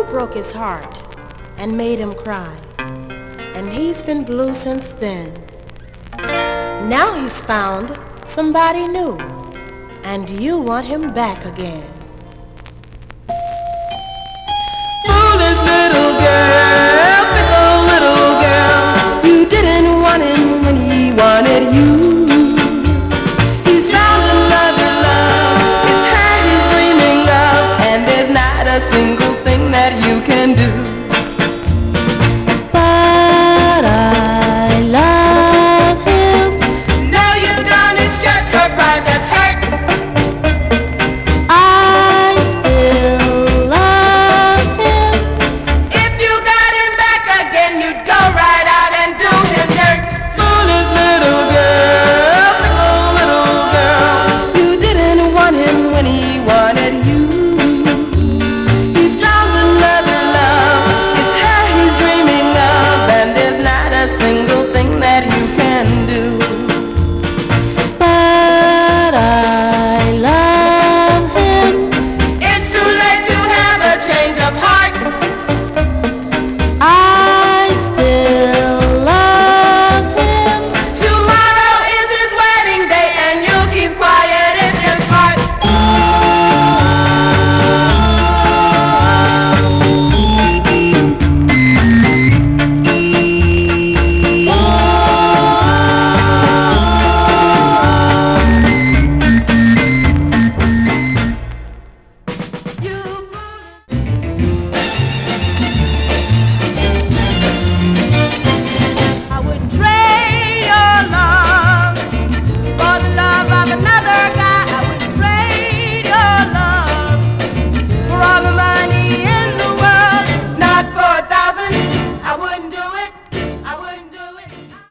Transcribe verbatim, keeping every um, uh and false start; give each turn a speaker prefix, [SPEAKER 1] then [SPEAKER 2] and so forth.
[SPEAKER 1] broke his heart and made him cry, and he's been blue since then. Now he's found somebody new, and you want him back again.
[SPEAKER 2] Foolish little girl, fickle little girl, you didn't want him when he wanted you. He's found another love, it's her he's dreaming of, and there's not a single thing that you can do.